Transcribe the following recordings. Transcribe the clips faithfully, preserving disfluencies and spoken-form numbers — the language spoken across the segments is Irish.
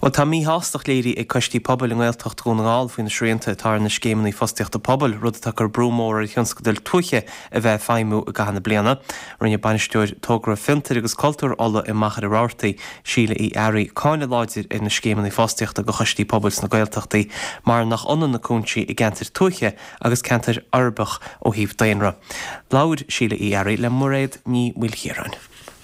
Well, tá mí hástach léirí ag costí pobl in ghilteacht gúnaáil faoin na srianta tar na scéimnaí fostíochta pobl rud atá gur brúmór a thionscadil tuiche a bheith feimú a gahanna bliana. Rinne banisteoir tógra fintar agus cultúr alla i machar a ráirtaí síle í airí cáinne láidir in na scéimnaí fostíochta go costí pobl na ghilteachtaí mar nach anna na cúntí i gentar tuiche agus cantar arbach ó híomh daonra. Láir síle í airí le muréad ní bhfuil chéarainn.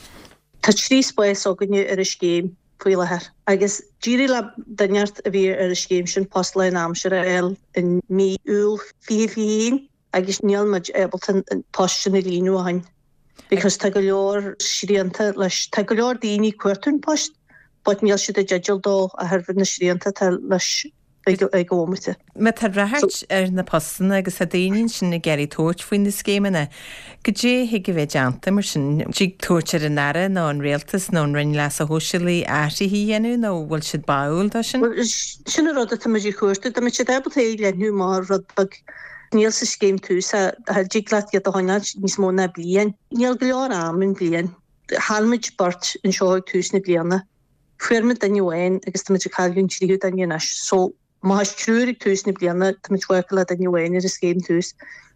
Tá trí spáis áganne ar a scéim Fuileher. Agus díri le daineart a bhí ar a scéim sin postlein amsir a eil in mí úl fi fiín agus níl muid ebaltan postin i línu a hain. Because tá go leor sríanta leis tá go leor daoine cuairtún post, but níl siad a judgeal dó a tharbh na sríanta tá leis ag ómite. Me tá rahart ar na postan agus a daoine sin na geirí tóirt faoin na scéimena. Go dé hi go bheith deanta mar sin tí tóirt ar an nara nó an réaltas nó an rinne leas a hóisilaí áirí híhéanú nó bhfuil siad baúil da sin? Sin a rud a tá muidir chuirta, tá muid siad ebal é lenú mar rud bag níl sa scéim tús a díglaat iad a háinead níos mó na blian. Níl go leor am in blian. Halmid bart in seoigh tús na bliana. Fuirmid daine bhhain agus tá muidir cailún tríú daine nas. So má has trúrig tús na bliana tá muid weicla daine bhhain ar a scéim tús.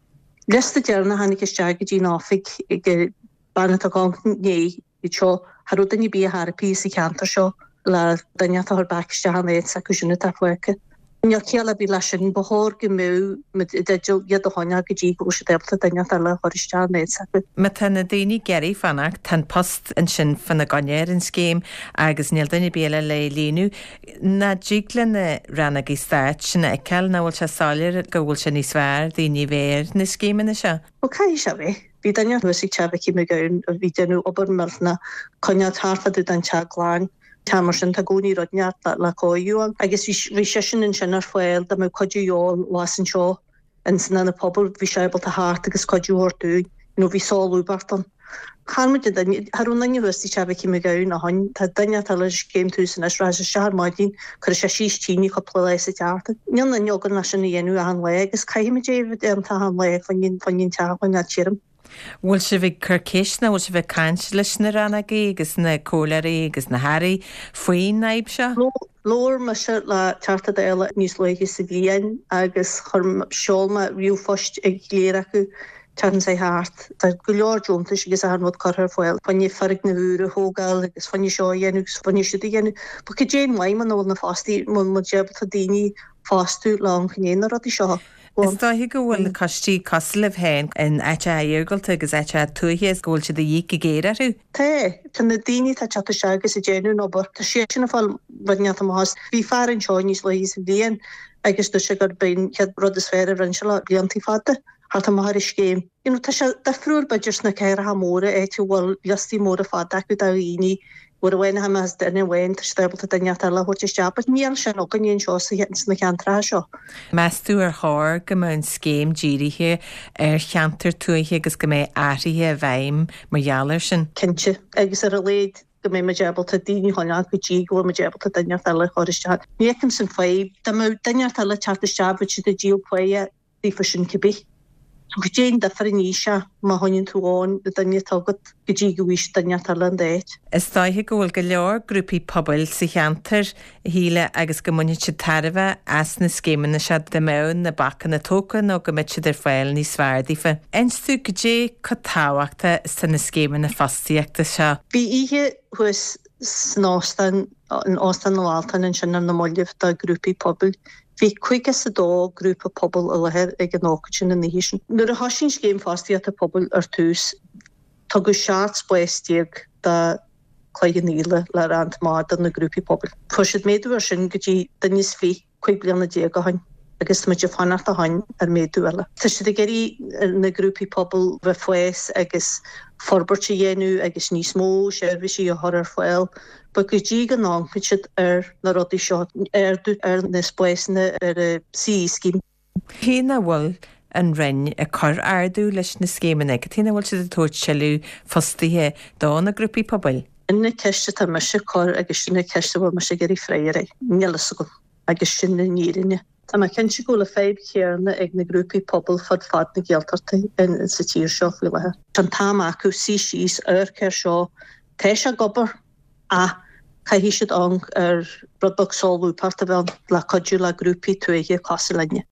Lesta dearna hanig is teag go dtí náfik ag banna tá gang né i seo harú daine bí a harapí sa cheantar seo le daine tá ar baiste han éit sa cúisiúna tá fuice. Níl céala bí lei sin bethór go mú mit idir iad a háine go dtí go se debta daine tá le choiriste éit sa. Me tá na daoine geirí fannach tan post an sin fan na ganéir an scéim agus níl daine béle le línu. Na ddígla na ranna í stáit sinna eiceil na bhfuil se sáir go bhfuil se níos fearr daoine bhéir na scéimena se. Ó cai se bhé. Bhí daine thuigh tebecí me gainn a bhí denú obair marna coine tarfadú an teagláin. Tamar sin tá gúní rodneart le cóúan. Agus bhí sé sin in sin ar foiil da mé codúáil las an seo in sanna na pobl bhí sebal a háart agus codúirtú nó bhí sáú bartan. Chaid harún na universití tebecí me gaún a hain tá daine tal céim tú san ra seaar maidín chu sé síos tíní chopla lei sa tearta. Níl na negan na sin dhéanú a an le agus caiimi déh an tá an le fanin fanin tehain na tíirm. Bhfuil se bhíh chucéis na bhfuil se bheith caiint leis na ranagaí agus na cólarí agus na hairí faoin naib se? Lór me se le tearta eile níos leiige sa bhíon agus chum seolma riú fost ag léir acu tean sé háart. Tá go leor dúntais agus a mód chothir foiil. Fanní farrig na bhúra hógáil agus fanní seo dhéanú agus fanní siú dhéanú. Bu go dé maiim an nó na fástaí mu mu débal a daoine fástú lá chunéana rudí seo. Is dá hi go bhfuil na costí coslih hain in eite dhéirgalta agus eite tuaithe ggóil si de dhí go géireú? Tá, tá na daoine tá teata se agus a déanú nóbar. Tá sé sinna fáil bhaneat amás. Bhí fear an seo níos le sa bhíon agus do se gur ben chead rud is fér an se le bliantí fada. Harta mar scéim. Inú tá se defriúil beidir na ceir ha móra é tú bhil liostí móra fada acu a rií bhar a bhhaine ha meas denna bhhain tá stebal a daine le chuirte steapa níl sin ó ganíon seo sa na cheantrá seo. Measú ar thir go mún scéim díirithe ar cheantar tuaithe agus go mé áirithe a bhaim margheallar sin. Cinse agus ar a léad go mé mejebal a daoine háinead go dtí go mejebal a daine le choiriste. Nícem san féib Tá daine le tearta steapa si a díal chuige dí fa sin cibí. Go dé de fer níise má hainn túáin a daine tagad go dtí go bhís daine talan déit. Is táithe go bhfuil go leor grúpaí pobl sa cheantar híle agus go muine si tarbh as na scéimena se de mén na bachan na tócan nó go mit si ar fáil níos sváirdífa. Einstú go dé chu táhaachta san na scéimena fastííachta se. Bhí ihe chuis snástan an ástan nóáltan in sin na mollih de grúpaí pobl. Bhí chuige sa dó grúpa pobl a lethir ag an ácaid sin na hísin. Nuair a thosin scéim fástiíochta pobl ar tús, tá go seart spéistíag de chuige níle le rant má an na grúpaí pobl. Fuisiid méadú ar sin go dtí daine fhí chuig blianana dé go hain. agus muidir fannacht a hain ar méadú eile. Tá si geirí na grúpaí pobl bheith fues agus forbartí dhéanú agus níos mó seirbhísí a thar ar foiil, ba go dtí go ná chuid ar na rodí seo airdú ar na spéisna ar a sí scím. Hína bhfuil an rinn a chur ardú leis na scéimena, go tína bhfuil si a tóid seú fostaithe dá na grúpaí pobl. Inna ceiste tá me se chur agus sinna ceiste bhfuil me se geirí fréire, nílas go agus sin na nírinne. Tá me cin si go le féib chéarna ag na grúpaí pobl fad fad na gealtarta in sa tír seo fuilethe. Tan táim acu sí síos ar ceir seo, té se gobar a caihí siad ang ar rudbog solbú parta bhean le codú le grúpi tuige cos lenne.